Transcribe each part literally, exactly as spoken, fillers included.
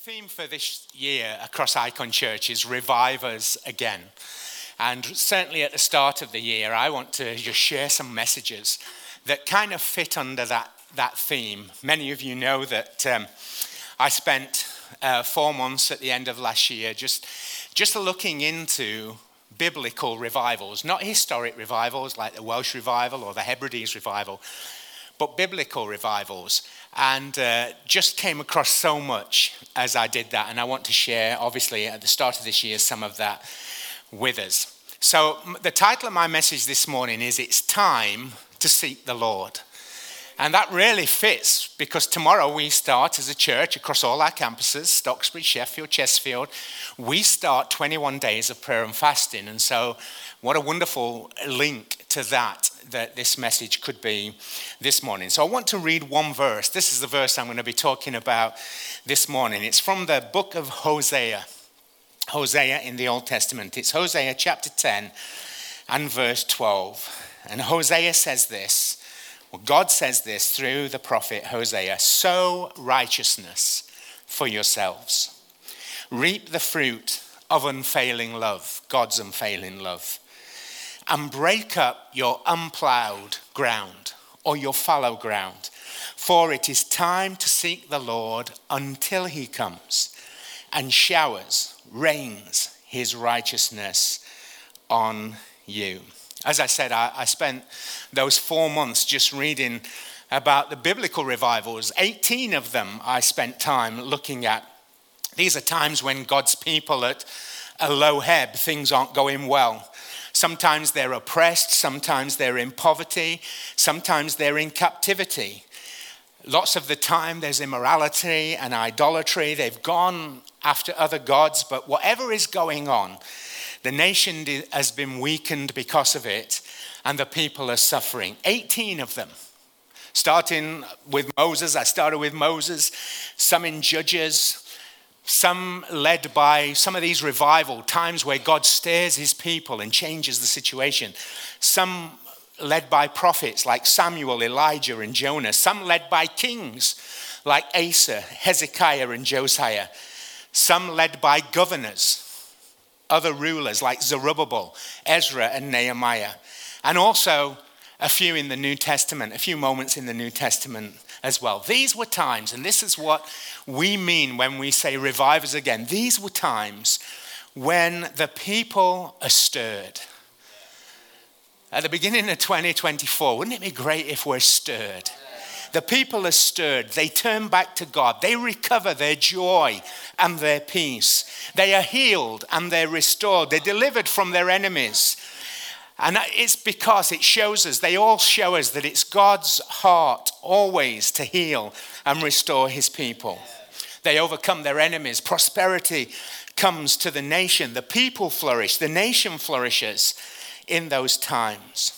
theme for this year across Icon Church is Revive Us Again. And certainly at the start of the year, I want to just share some messages that kind of fit under that, that theme. Many of you know that um, I spent uh, four months at the end of last year just, just looking into biblical revivals, not historic revivals like the Welsh revival or the Hebrides revival, but biblical revivals. And uh, just came across so much as I did that. And I want to share, obviously, at the start of this year, some of that with us. So the title of my message this morning is It's Time to Seek the Lord. And that really fits because tomorrow we start as a church across all our campuses, Stocksbridge, Sheffield, Chesterfield. We start twenty-one days of prayer and fasting. And so what a wonderful link to that that this message could be this morning. So I want to read one verse. This is the verse I'm going to be talking about this morning. It's from the book of Hosea. Hosea in the Old Testament. It's Hosea chapter ten and verse twelve. And Hosea says this. Well, God says this through the prophet Hosea. Sow righteousness for yourselves. Reap the fruit of unfailing love, God's unfailing love. And break up your unplowed ground or your fallow ground. For it is time to seek the Lord until he comes and showers, rains his righteousness on you. As I said, I, I spent those four months just reading about the biblical revivals. eighteen of them I spent time looking at. These are times when God's people at a low ebb, things aren't going well. Sometimes they're oppressed, sometimes they're in poverty, sometimes they're in captivity. Lots of the time there's immorality and idolatry. They've gone after other gods, but whatever is going on, the nation has been weakened because of it, and the people are suffering. eighteen of them. Starting with Moses, I started with Moses, some in Judges, some led by some of these revival times where God stirs his people and changes the situation. Some led by prophets like Samuel, Elijah, and Jonah. Some led by kings like Asa, Hezekiah, and Josiah. Some led by governors, other rulers like Zerubbabel, Ezra, and Nehemiah. And also a few in the New Testament, a few moments in the New Testament as well. These were times, and this is what we mean when we say revive us again. These were times when the people are stirred. At the beginning of twenty twenty-four, wouldn't it be great if we're stirred? The people are stirred. They turn back to God. They recover their joy and their peace. They are healed and they're restored. They're delivered from their enemies. And it's because it shows us, they all show us that it's God's heart always to heal and restore his people. They overcome their enemies. Prosperity comes to the nation. The people flourish. The nation flourishes in those times.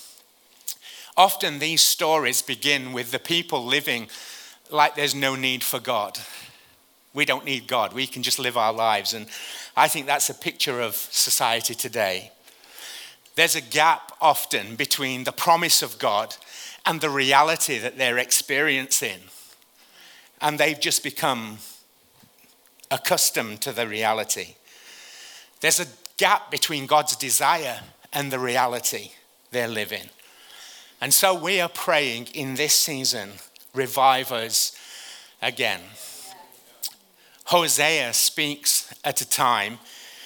Often these stories begin with the people living like there's no need for God. We don't need God. We can just live our lives. And I think that's a picture of society today. There's a gap often between the promise of God and the reality that they're experiencing. And they've just become accustomed to the reality. There's a gap between God's desire and the reality they're living. And so we are praying in this season, revive us again. Hosea speaks at a time,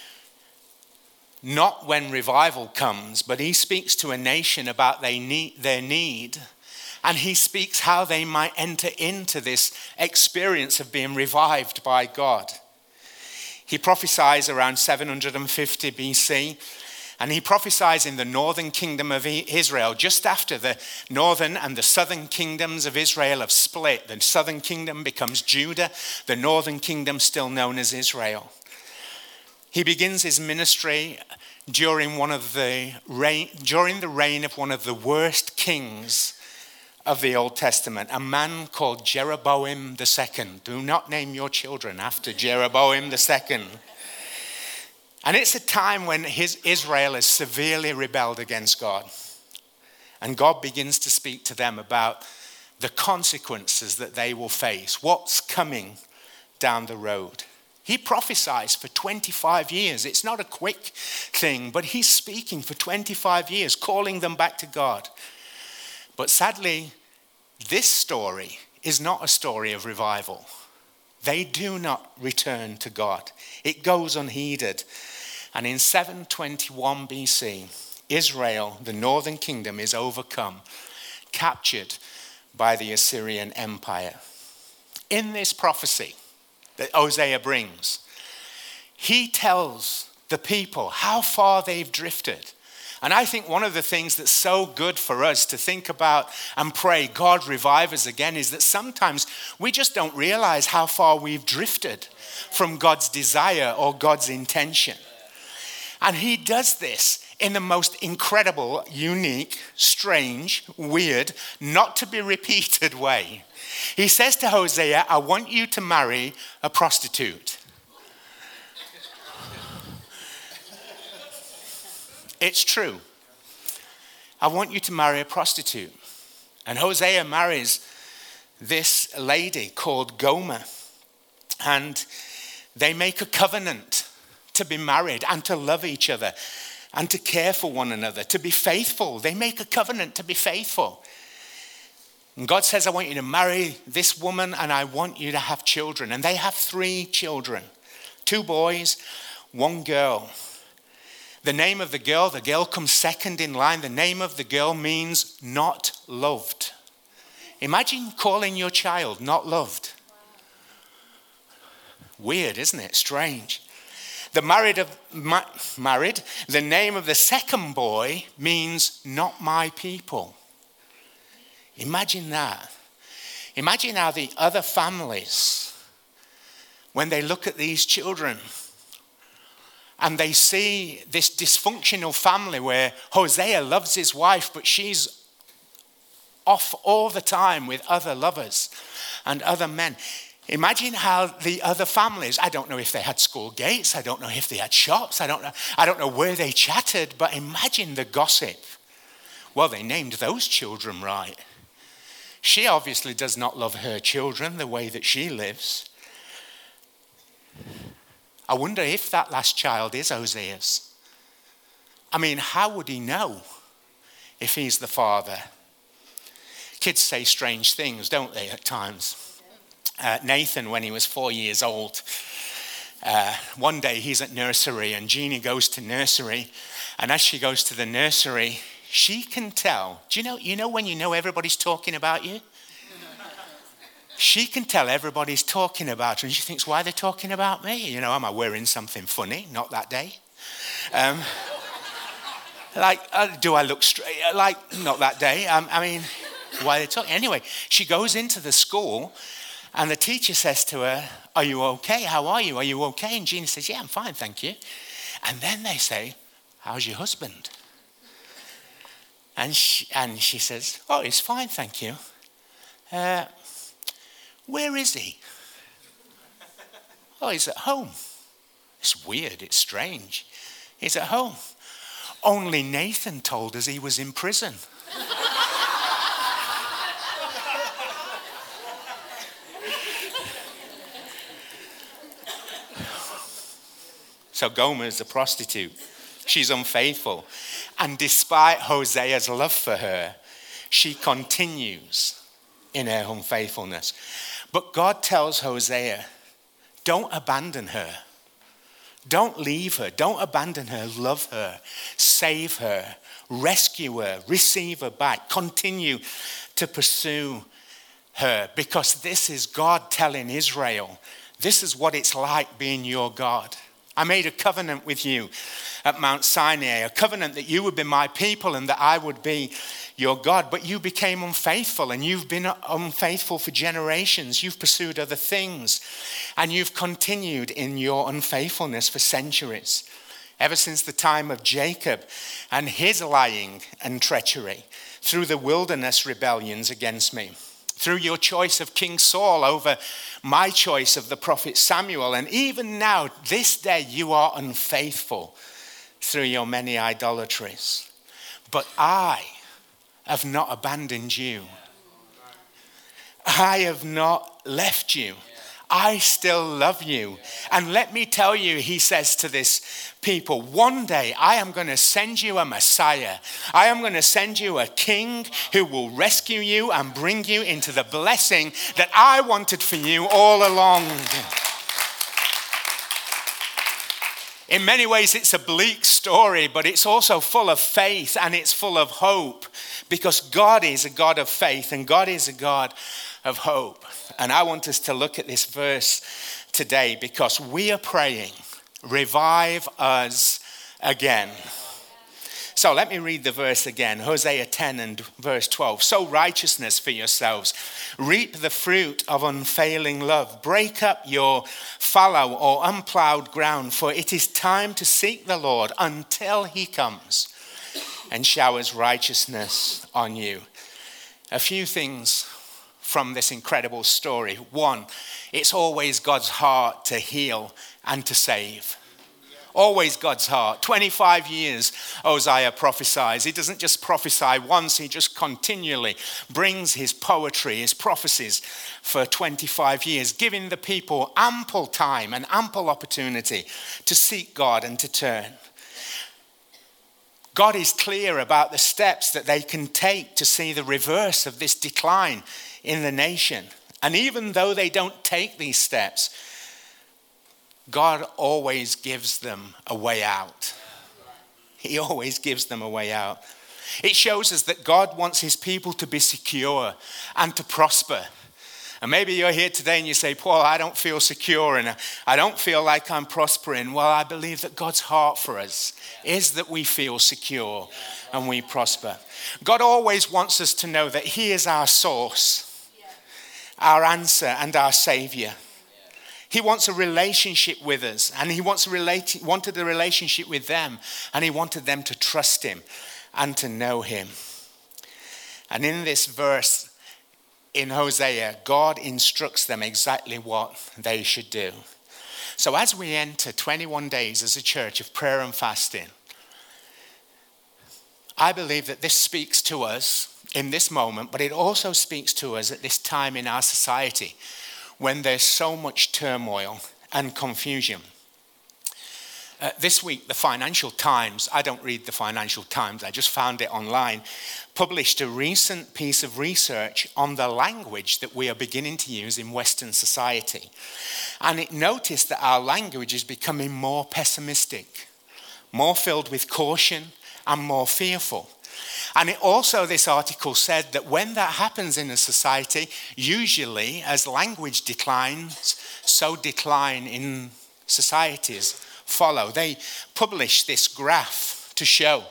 not when revival comes, but he speaks to a nation about their need, their need, and he speaks how they might enter into this experience of being revived by God. He prophesies around seven hundred fifty B C, and he prophesies in the northern kingdom of Israel, just after the northern and the southern kingdoms of Israel have split. The southern kingdom becomes Judah, the northern kingdom still known as Israel. He begins his ministry during one of the reign, during the reign of one of the worst kings of the Old Testament, a man called Jeroboam the Second. Do not name your children after Jeroboam the Second. And it's a time when his Israel has severely rebelled against God. And God begins to speak to them about the consequences that they will face, what's coming down the road. He prophesies for twenty-five years. It's not a quick thing, but he's speaking for twenty-five years, calling them back to God. But sadly, this story is not a story of revival. They do not return to God. It goes unheeded. And in seven twenty-one B C, Israel, the northern kingdom, is overcome, captured by the Assyrian Empire. In this prophecy that Hosea brings, he tells the people how far they've drifted. And I think one of the things that's so good for us to think about and pray, God revive us again, is that sometimes we just don't realize how far we've drifted from God's desire or God's intention. And he does this in the most incredible, unique, strange, weird, not to be repeated way. He says to Hosea, I want you to marry a prostitute. It's true. I want you to marry a prostitute. And Hosea marries this lady called Gomer. And they make a covenant to be married and to love each other and to care for one another, to be faithful. They make a covenant to be faithful. And God says, I want you to marry this woman and I want you to have children. And they have three children, two boys, one girl. The name of the girl, the girl comes second in line. The name of the girl means not loved. Imagine calling your child not loved. Weird, isn't it? Strange. The married, of, ma- married, the name of the second boy means not my people. Imagine that. Imagine how the other families, when they look at these children and they see this dysfunctional family where Hosea loves his wife, but she's off all the time with other lovers and other men. Imagine how the other families, I don't know if they had school gates, I don't know if they had shops, I don't know, I don't know where they chatted, but imagine the gossip. Well, they named those children right. She obviously does not love her children the way that she lives. I wonder if that last child is Hosea's. I mean, how would he know if he's the father? Kids say strange things, don't they, at times? Uh, Nathan, when he was four years old, uh, one day he's at nursery and Jeannie goes to nursery, and as she goes to the nursery, she can tell. Do you know, you know when you know everybody's talking about you? She can tell everybody's talking about her, and she thinks, why are they talking about me? You know, am I wearing something funny? Not that day. Um, like, uh, do I look straight? Like, not that day. Um, I mean, why are they talking? Anyway, she goes into the school, and the teacher says to her, are you okay? How are you? Are you okay? And Jeannie says, yeah, I'm fine, thank you. And then they say, how's your husband? And she, and she says, oh, he's fine, thank you. Uh, where is he? Oh, he's at home. It's weird, it's strange. He's at home. Only Nathan told us he was in prison. So Gomer is a prostitute. She's unfaithful. And despite Hosea's love for her, she continues in her unfaithfulness. But God tells Hosea, don't abandon her. Don't leave her. Don't abandon her. Love her. Save her. Rescue her. Receive her back. Continue to pursue her. Because this is God telling Israel, this is what it's like being your God. I made a covenant with you at Mount Sinai, a covenant that you would be my people and that I would be your God. But you became unfaithful, and you've been unfaithful for generations. You've pursued other things, and you've continued in your unfaithfulness for centuries. Ever since the time of Jacob and his lying and treachery, through the wilderness rebellions against me, through your choice of King Saul over my choice of the prophet Samuel. And even now, this day, you are unfaithful through your many idolatries. But I have not abandoned you. I have not left you. I still love you. And let me tell you, he says to this people, one day I am going to send you a Messiah. I am going to send you a king who will rescue you and bring you into the blessing that I wanted for you all along. In many ways, it's a bleak story, but it's also full of faith and it's full of hope, because God is a God of faith and God is a God of hope. And I want us to look at this verse today because we are praying, revive us again. So let me read the verse again. Hosea ten and verse twelve. Sow righteousness for yourselves. Reap the fruit of unfailing love. Break up your fallow or unplowed ground, for it is time to seek the Lord until he comes and showers righteousness on you. A few things from this incredible story. One, it's always God's heart to heal and to save. Always God's heart. twenty-five years Hosea prophesies. He doesn't just prophesy once, he just continually brings his poetry, his prophecies for twenty-five years, giving the people ample time and ample opportunity to seek God and to turn. God is clear about the steps that they can take to see the reverse of this decline in the nation. And even though they don't take these steps, God always gives them a way out. He always gives them a way out. It shows us that God wants his people to be secure and to prosper. And maybe you're here today and you say, Paul, I don't feel secure and I don't feel like I'm prospering. Well, I believe that God's heart for us is that we feel secure and we prosper. God always wants us to know that he is our source, our answer and our savior. He wants a relationship with us, and he wants a relate, wanted a relationship with them, and he wanted them to trust him and to know him. And in this verse in Hosea, God instructs them exactly what they should do. So as we enter twenty-one days as a church of prayer and fasting, I believe that this speaks to us in this moment, but it also speaks to us at this time in our society when there's so much turmoil and confusion. Uh, this week, the Financial Times, I don't read the Financial Times, I just found it online, published a recent piece of research on the language that we are beginning to use in Western society. And it noticed that our language is becoming more pessimistic, more filled with caution and more fearful. And it also, this article said that when that happens in a society, usually as language declines, so decline in societies follow. They published this graph to show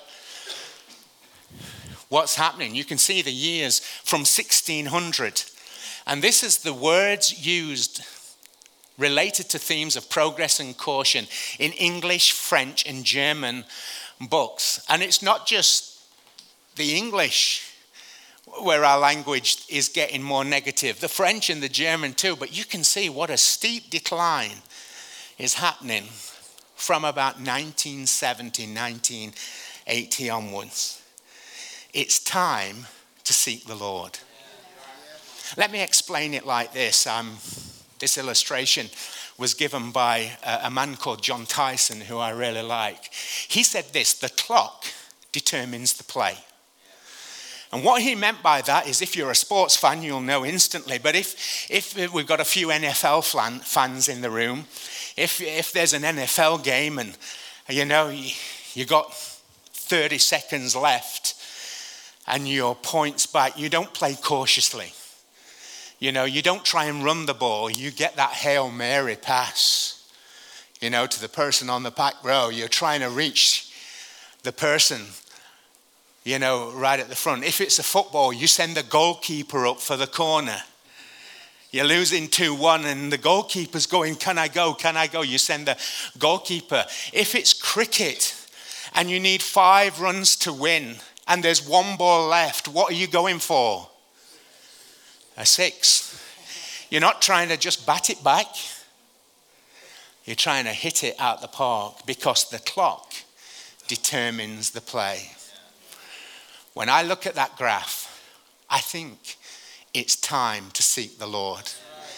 what's happening. You can see the years from sixteen hundred. And this is the words used related to themes of progress and caution in English, French, and German books. And it's not just the English where our language is getting more negative, the French and the German too, but you can see what a steep decline is happening from about nineteen seventy, nineteen eighty onwards. It's time to seek the Lord. Let me explain it like this. Um, this illustration was given by a, a man called John Tyson, who I really like. He said this: the clock determines the play. And what he meant by that is, if you're a sports fan, you'll know instantly. But if if we've got a few N F L fan, fans in the room, if if there's an N F L game and, you know, you, you got thirty seconds left and your points back, you don't play cautiously. You know, you don't try and run the ball. You get that Hail Mary pass, you know, to the person on the back row. You're trying to reach the person, you know, right at the front. If it's a football, you send the goalkeeper up for the corner. You're losing two one and the goalkeeper's going, can I go, can I go? You send the goalkeeper. If it's cricket and you need five runs to win and there's one ball left, what are you going for? A six. You're not trying to just bat it back. You're trying to hit it out the park, because the clock determines the play. When I look at that graph, I think it's time to seek the Lord.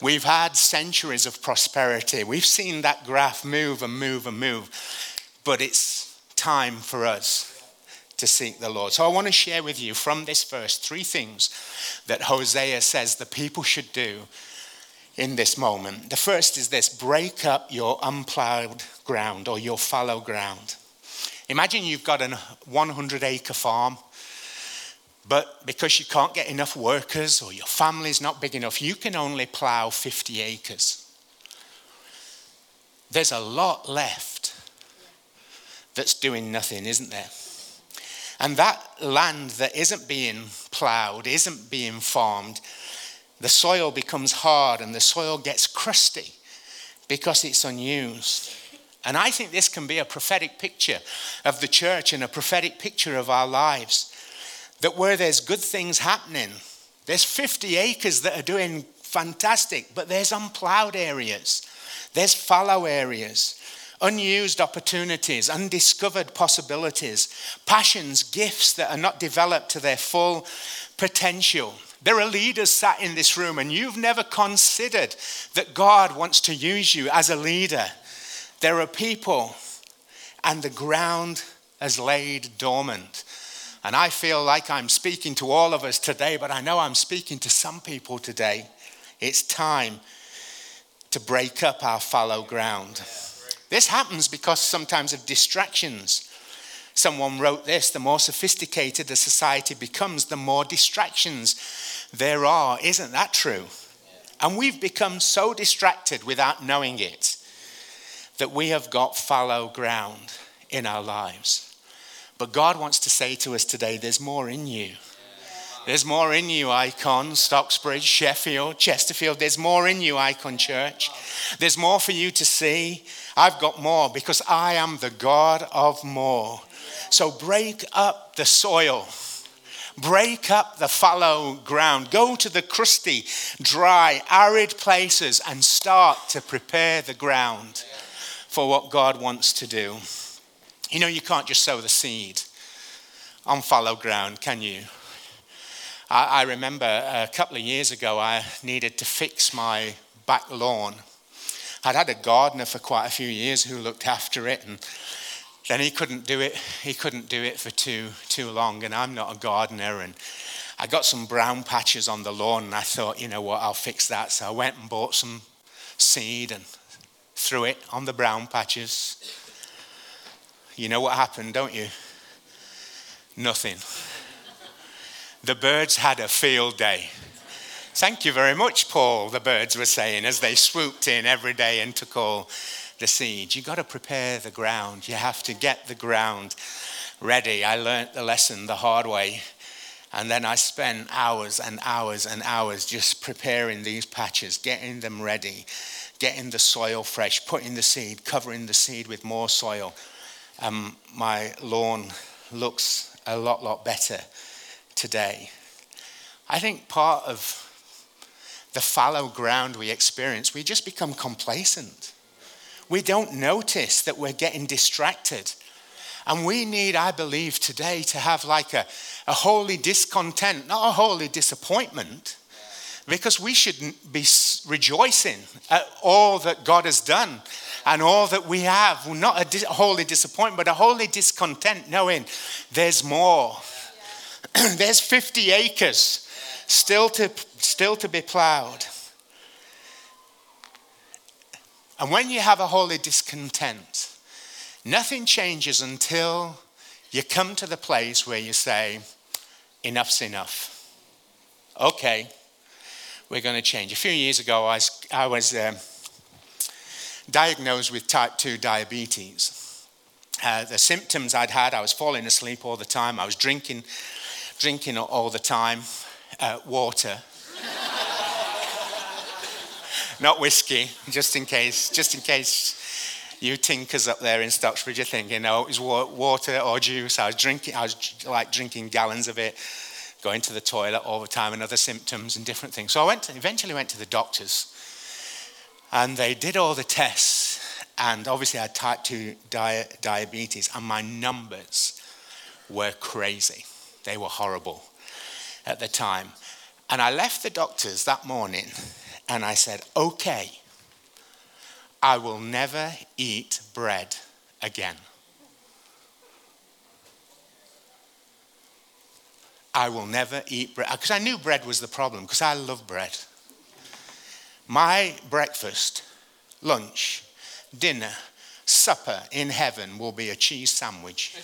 We've had centuries of prosperity. We've seen that graph move and move and move. But it's time for us to seek the Lord. So I want to share with you from this verse three things that Hosea says the people should do in this moment. The first is this: break up your unplowed ground or your fallow ground. Imagine you've got a one hundred acre farm, but because you can't get enough workers or your family's not big enough, you can only plow fifty acres. There's a lot left that's doing nothing, isn't there? And that land that isn't being plowed, isn't being farmed, the soil becomes hard and the soil gets crusty because it's unused. And I think this can be a prophetic picture of the church and a prophetic picture of our lives. That where there's good things happening, there's fifty acres that are doing fantastic, but there's unplowed areas. There's fallow areas, unused opportunities, undiscovered possibilities, passions, gifts that are not developed to their full potential. There are leaders sat in this room and you've never considered that God wants to use you as a leader. There are people and the ground has laid dormant. And I feel like I'm speaking to all of us today, but I know I'm speaking to some people today. It's time to break up our fallow ground. This happens because sometimes of distractions. Someone wrote this: the more sophisticated a society becomes, the more distractions there are. Isn't that true? And we've become so distracted without knowing it that we have got fallow ground in our lives. But God wants to say to us today, there's more in you. There's more in you, Icon, Stocksbridge, Sheffield, Chesterfield. There's more in you, Icon Church. There's more for you to see. I've got more because I am the God of more. So break up the soil. Break up the fallow ground. Go to the crusty, dry, arid places and start to prepare the ground for what God wants to do. You know, you can't just sow the seed on fallow ground, can you? I, I remember a couple of years ago, I needed to fix my back lawn. I'd had a gardener for quite a few years who looked after it, and then he couldn't do it. He couldn't do it for too too long, and I'm not a gardener. And I got some brown patches on the lawn, and I thought, you know what, I'll fix that. So I went and bought some seed and threw it on the brown patches. You know what happened, don't you? Nothing. The birds had a field day. Thank you very much, Paul, the birds were saying as they swooped in every day and took all the seeds. You've got to prepare the ground. You have to get the ground ready. I learnt the lesson the hard way. And then I spent hours and hours and hours just preparing these patches, getting them ready, getting the soil fresh, putting the seed, covering the seed with more soil. Um, my lawn looks a lot, lot better today. I think part of the fallow ground we experience, we just become complacent. We don't notice that we're getting distracted. And we need, I believe, today to have like a, a holy discontent, not a holy disappointment, because we should be rejoicing at all that God has done and all that we have. Not a, dis- a holy disappointment, but a holy discontent, knowing there's more. There's fifty acres still to, still to be plowed. And when you have a holy discontent, nothing changes until you come to the place where you say, enough's enough. Okay, we're going to change. A few years ago, I was, I was um, diagnosed with type two diabetes. Uh, the symptoms I'd had, I was falling asleep all the time. I was drinking, drinking all the time, uh, water. Not whiskey, just in case, just in case you tinkers up there in Stocksbridge are thinking, no, it was water or juice. I was drinking, I was like drinking gallons of it, going to the toilet all the time and other symptoms and different things. So I went to, eventually went to the doctors and they did all the tests, and obviously I had type two di- diabetes and my numbers were crazy. They were horrible at the time. And I left the doctors that morning And I said, okay, I will never eat bread again. I will never eat bread. Because I knew bread was the problem, because I love bread. My breakfast, lunch, dinner, supper in heaven will be a cheese sandwich.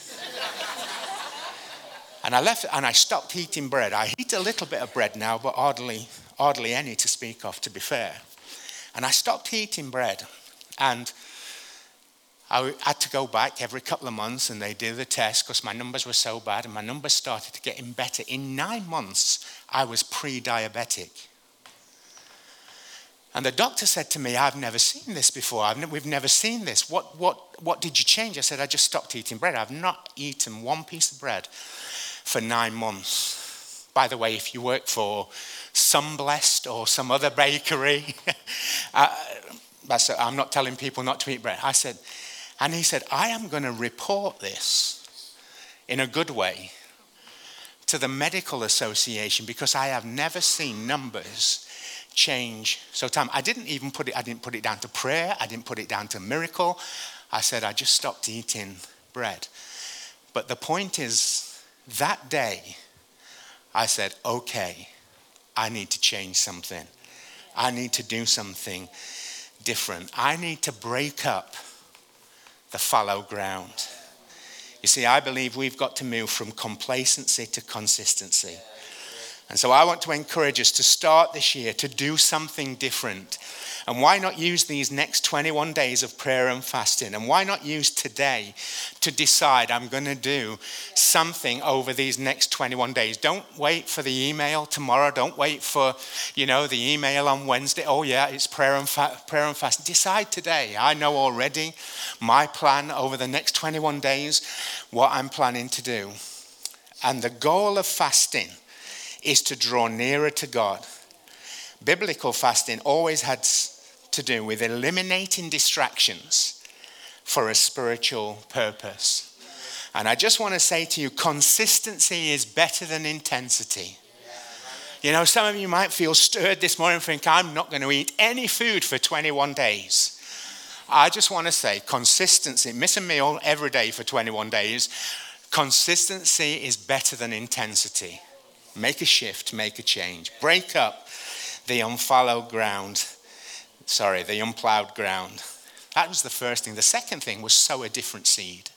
And I left and I stopped eating bread. I eat a little bit of bread now, but hardly, hardly any to speak of, to be fair. And I stopped eating bread. And I had to go back every couple of months and they did the test because my numbers were so bad and my numbers started to getting better. In nine months, I was pre-diabetic. And the doctor said to me, I've never seen this before. I've ne- we've never seen this. What, what, what did you change? I said, I just stopped eating bread. I've not eaten one piece of bread for nine months. By the way, if you work for Sunblessed or some other bakery, uh, that's, I'm not telling people not to eat bread. I said, and he said, I am going to report this in a good way to the medical association because I have never seen numbers change. So Tom, I didn't even put it, I didn't put it down to prayer. I didn't put it down to miracle. I said, I just stopped eating bread. But the point is, that day, I said, okay, I need to change something. I need to do something different. I need to break up the fallow ground. You see, I believe we've got to move from complacency to consistency. And so I want to encourage us to start this year to do something different. And why not use these next twenty-one days of prayer and fasting? And why not use today to decide I'm going to do something over these next twenty-one days? Don't wait for the email tomorrow. Don't wait for, you know, the email on Wednesday. Oh yeah, it's prayer and, fa- prayer and fasting. Decide today. I know already my plan over the next twenty-one days, what I'm planning to do. And the goal of fasting is to draw nearer to God. Biblical fasting always had to do with eliminating distractions for a spiritual purpose. And I just want to say to you, consistency is better than intensity. You know, some of you might feel stirred this morning and think, I'm not going to eat any food for twenty-one days. I just want to say consistency, miss a meal every day for twenty-one days. Consistency is better than intensity. Make a shift, make a change. Break up the unfallowed ground. Sorry, the unplowed ground. That was the first thing. The second thing was sow a different seed.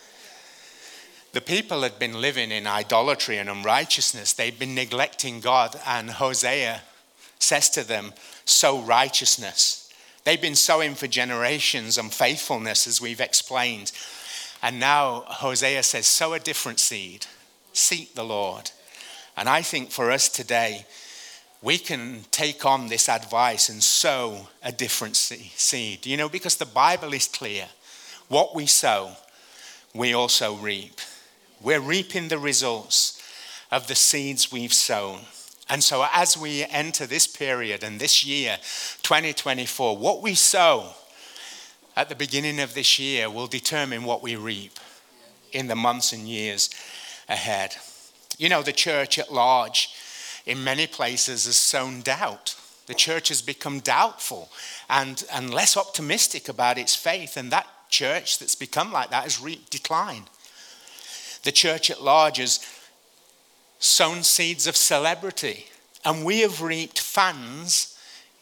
The people had been living in idolatry and unrighteousness. They'd been neglecting God, and Hosea says to them, sow righteousness. They've been sowing for generations unfaithfulness, as we've explained. And now Hosea says, sow a different seed. Seek the Lord. And I think for us today, we can take on this advice and sow a different seed. You know, because the Bible is clear. What we sow, we also reap. We're reaping the results of the seeds we've sown. And so as we enter this period and this year, twenty twenty-four, what we sow at the beginning of this year will determine what we reap in the months and years ahead. You know, the church at large, in many places, has sown doubt. The church has become doubtful and, and less optimistic about its faith. And that church that's become like that has reaped decline. The church at large has sown seeds of celebrity. And we have reaped fans,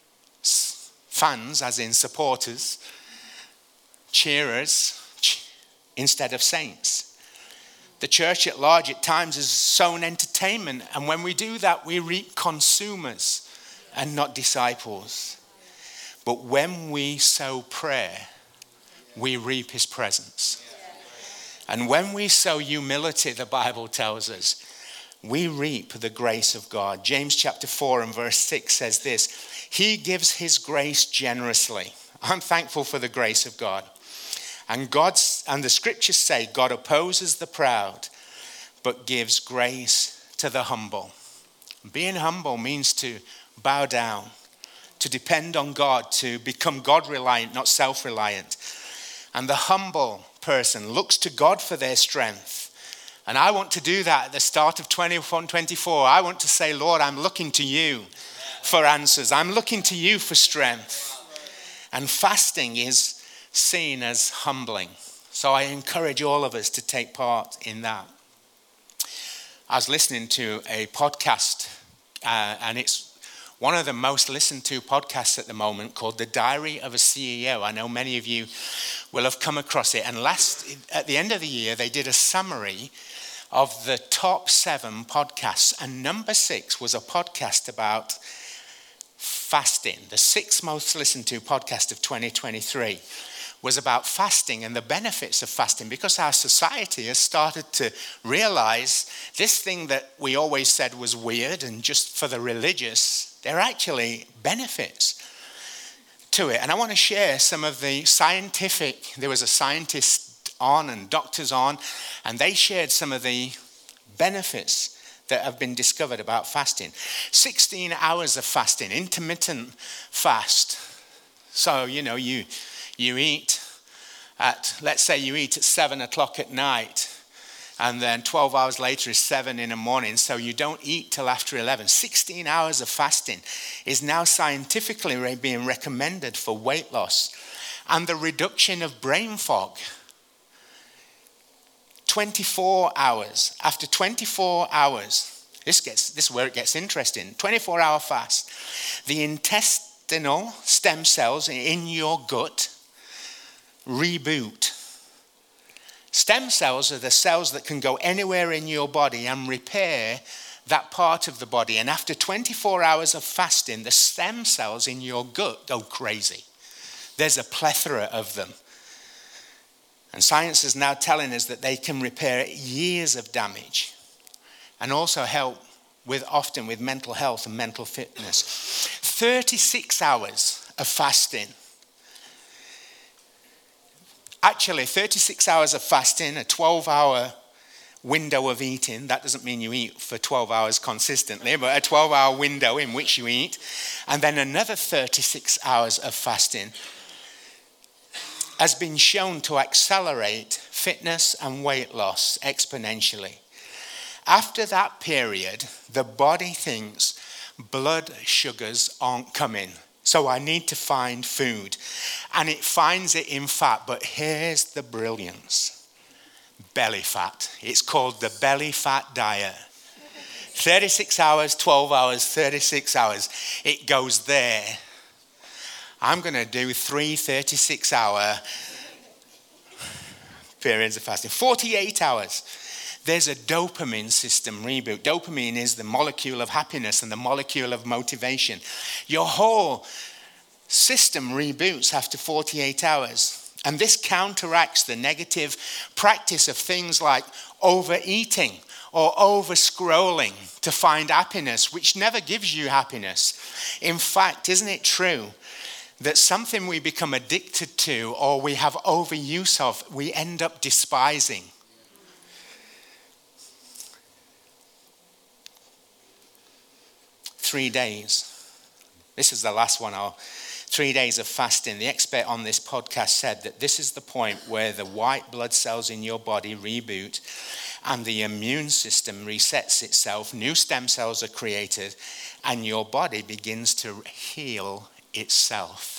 fans as in supporters, cheerers, instead of saints. The church at large at times has sown entertainment, and when we do that, we reap consumers and not disciples. But when we sow prayer, we reap his presence. And when we sow humility, the Bible tells us, we reap the grace of God. James chapter four and verse six says this, he gives his grace generously. I'm thankful for the grace of God. And God's and the scriptures say God opposes the proud, but gives grace to the humble. Being humble means to bow down, to depend on God, to become God-reliant, not self-reliant. And the humble person looks to God for their strength. And I want to do that at the start of twenty-one twenty-four. I want to say, Lord, I'm looking to you for answers. I'm looking to you for strength. And fasting is seen as humbling. So I encourage all of us to take part in that. I was listening to a podcast, uh, and it's one of the most listened to podcasts at the moment, called The Diary of a C E O. I know many of you will have come across it. And last, at the end of the year, they did a summary of the top seven podcasts. And number six was a podcast about fasting. The sixth most listened to podcast of twenty twenty-three was about fasting and the benefits of fasting, because our society has started to realize this thing that we always said was weird and just for the religious, there are actually benefits to it. And I want to share some of the scientific, there was a scientist on and doctors on, and they shared some of the benefits that have been discovered about fasting. sixteen hours of fasting, intermittent fast. So, you know, you you eat at, let's say you eat at seven o'clock at night, and then twelve hours later is seven in the morning, so you don't eat till after eleven. sixteen hours of fasting is now scientifically being recommended for weight loss and the reduction of brain fog. twenty-four hours. After twenty-four hours, this gets this is where it gets interesting. twenty-four hour fast. The intestinal stem cells in your gut reboot. Stem cells are the cells that can go anywhere in your body and repair that part of the body. And after twenty-four hours of fasting, the stem cells in your gut go crazy. There's a plethora of them. And science is now telling us that they can repair years of damage and also help with often with mental health and mental fitness. thirty-six hours of fasting. Actually, thirty-six hours of fasting, a twelve hour window of eating. That doesn't mean you eat for twelve hours consistently, but a twelve hour window in which you eat. And then another thirty-six hours of fasting has been shown to accelerate fitness and weight loss exponentially. After that period, the body thinks blood sugars aren't coming, so I need to find food. And it finds it in fat, but here's the brilliance. Belly fat. It's called the belly fat diet. thirty-six hours, twelve hours, thirty-six hours. It goes there. I'm going to do three thirty-six hour periods of fasting. forty-eight hours. There's a dopamine system reboot. Dopamine is the molecule of happiness and the molecule of motivation. Your whole system reboots after forty-eight hours. And this counteracts the negative practice of things like overeating or over-scrolling to find happiness, which never gives you happiness. In fact, isn't it true that something we become addicted to or we have overuse of, we end up despising? Three days. This is the last one. I'll, three days of fasting. The expert on this podcast said that this is the point where the white blood cells in your body reboot and the immune system resets itself. New stem cells are created and your body begins to heal itself.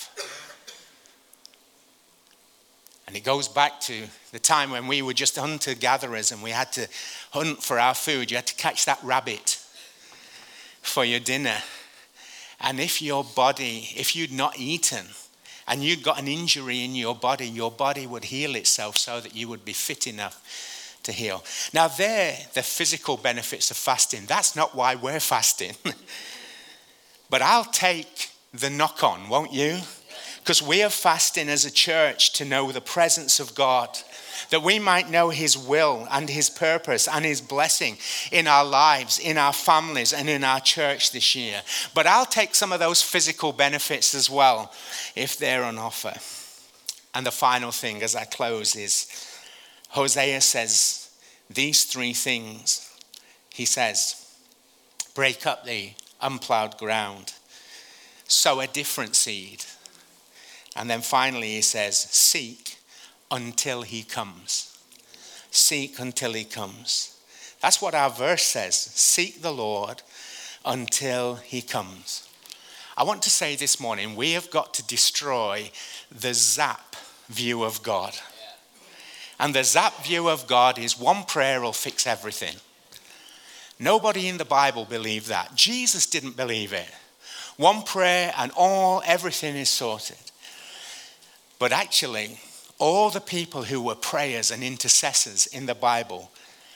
And it goes back to the time when we were just hunter-gatherers and we had to hunt for our food. You had to catch that rabbit for your dinner. And if your body, if you'd not eaten and you'd got an injury in your body, your body would heal itself so that you would be fit enough to heal. Now, they're the physical benefits of fasting. That's not why we're fasting. But I'll take the knock on, won't you? Because we are fasting as a church to know the presence of God, that we might know his will and his purpose and his blessing in our lives, in our families, and in our church this year. But I'll take some of those physical benefits as well, if they're on offer. And the final thing as I close is, Hosea says these three things. He says, break up the unplowed ground, sow a different seed. And then finally he says, seek until he comes. Seek until he comes. That's what our verse says. Seek the Lord until he comes. I want to say this morning, we have got to destroy the zap view of God. And the zap view of God is one prayer will fix everything. Nobody in the Bible believed that. Jesus didn't believe it. One prayer and all, everything is sorted. But actually, all the people who were prayers and intercessors in the Bible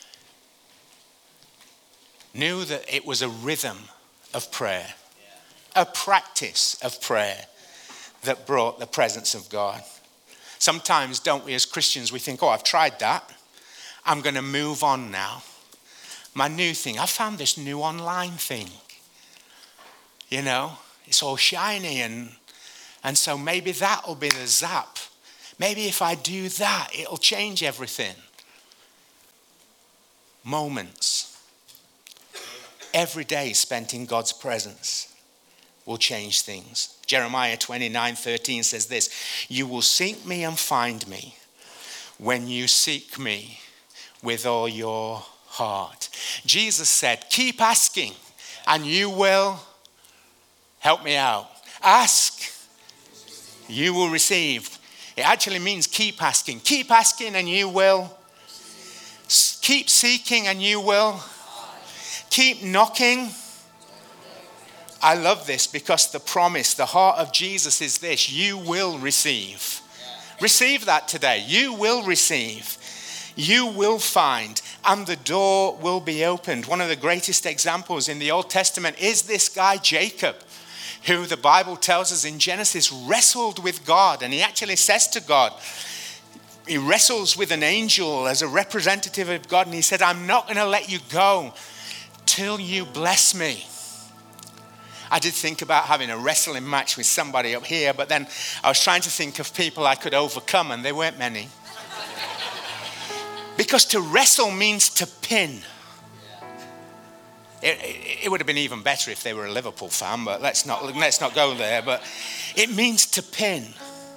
knew that it was a rhythm of prayer, a practice of prayer that brought the presence of God. Sometimes, don't we, as Christians, we think, oh, I've tried that. I'm going to move on now. My new thing, I found this new online thing. You know, it's all shiny and and so maybe that'll be the zap. Maybe if I do that, it'll change everything. Moments, every day spent in God's presence will change things. Jeremiah twenty-nine thirteen says this, you will seek me and find me when you seek me with all your heart. Jesus said, keep asking and you will, help me out, ask, you will receive. It actually means keep asking. Keep asking and you will. Keep seeking and you will. Keep knocking. I love this because the promise, the heart of Jesus is this, you will receive. Receive that today. You will receive. You will find, and the door will be opened. One of the greatest examples in the Old Testament is this guy Jacob, who the Bible tells us in Genesis wrestled with God. And he actually says to God, he wrestles with an angel as a representative of God. And he said, I'm not going to let you go till you bless me. I did think about having a wrestling match with somebody up here, but then I was trying to think of people I could overcome, and there weren't many. Because to wrestle means to pin. It, it, it would have been even better if they were a Liverpool fan, but let's not, let's not go there. But it means to pin.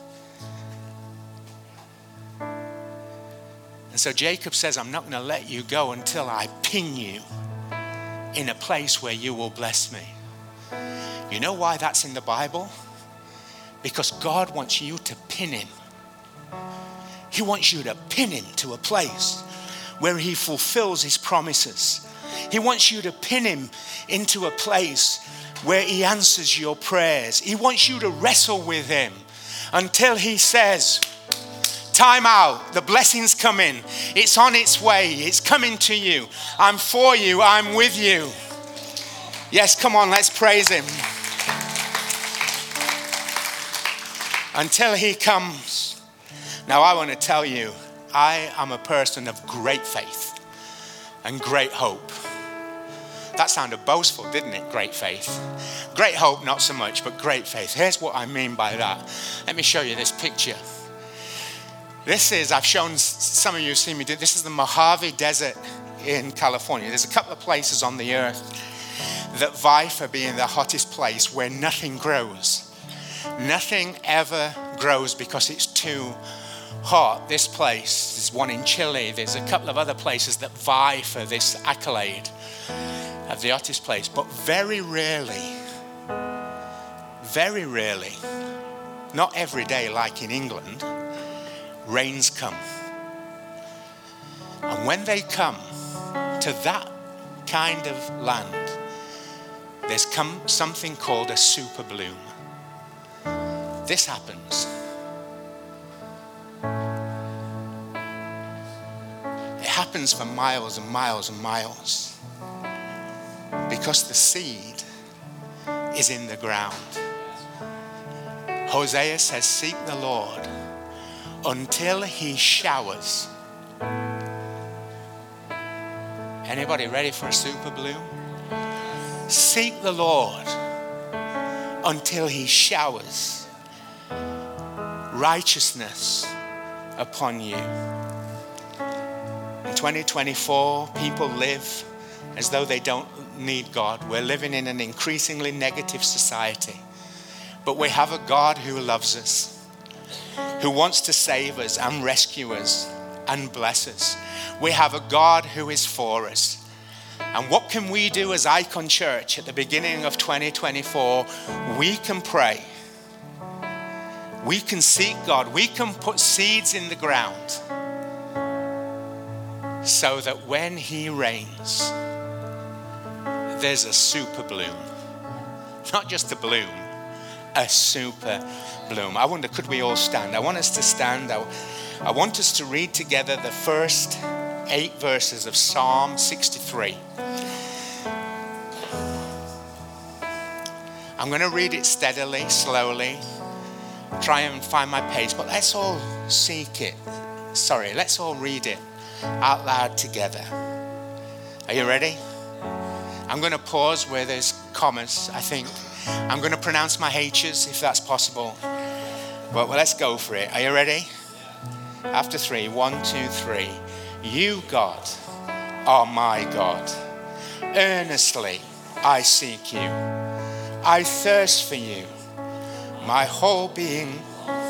And so Jacob says, I'm not going to let you go until I pin you in a place where you will bless me. You know why that's in the Bible? Because God wants you to pin him. He wants you to pin him to a place where he fulfills his promises. He wants you to pin him into a place where he answers your prayers. He wants you to wrestle with him until he says, time out, the blessing's coming. It's on its way. It's coming to you. I'm for you. I'm with you. Yes, come on, let's praise him. Until he comes. Now I want to tell you, I am a person of great faith and great hope. That sounded boastful, didn't it? Great faith. Great hope, not so much, but great faith. Here's what I mean by that. Let me show you this picture. This is, I've shown, some of you have seen me do, this is the Mojave Desert in California. There's a couple of places on the earth that vie for being the hottest place where nothing grows. Nothing ever grows because it's too hot. This place, there's one in Chile, there's a couple of other places that vie for this accolade of the hottest place. But very rarely, very rarely, not every day like in England, rains come. And when they come to that kind of land, there's come something called a super bloom. This happens. It happens for miles and miles and miles because the seed is in the ground. Hosea says, seek the Lord until he showers. Anybody ready for a super bloom? Seek the Lord until he showers righteousness upon you. In twenty twenty-four, people live as though they don't need God. We're living in an increasingly negative society. But we have a God who loves us, who wants to save us and rescue us and bless us. We have a God who is for us. And what can we do as Icon Church at the beginning of twenty twenty-four? We can pray. We can seek God. We can put seeds in the ground so that when he reigns, there's a super bloom. Not just a bloom, a super bloom. I wonder, could we all stand? I want us to stand. I, I want us to read together the first eight verses of Psalm sixty-three. I'm going to read it steadily, slowly, try and find my pace, but let's all seek it. Sorry, let's all read it out loud together. Are you ready? I'm going to pause where there's commas, I think. I'm going to pronounce my H's if that's possible. But well, let's go for it. Are you ready? After three, one, two, three. You, God, are my God. Earnestly I seek you. I thirst for you. My whole being.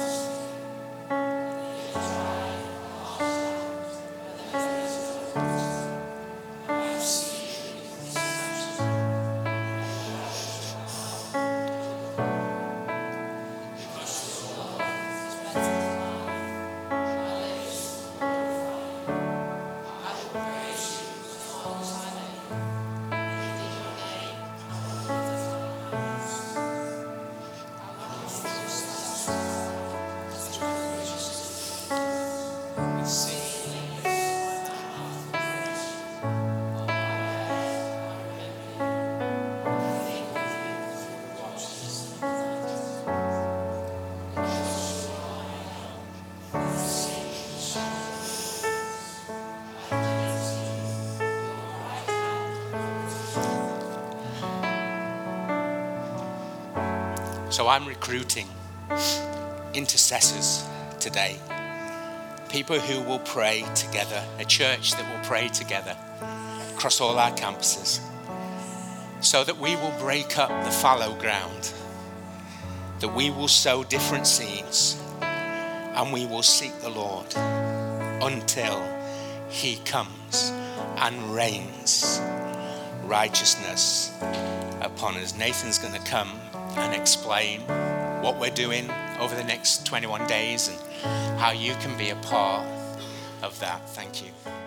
So I'm recruiting intercessors today. People who will pray together, a church that will pray together across all our campuses, so that we will break up the fallow ground, that we will sow different seeds, and we will seek the Lord until he comes and rains righteousness upon us. Nathan's going to come and explain what we're doing over the next twenty-one days and how you can be a part of that. Thank you.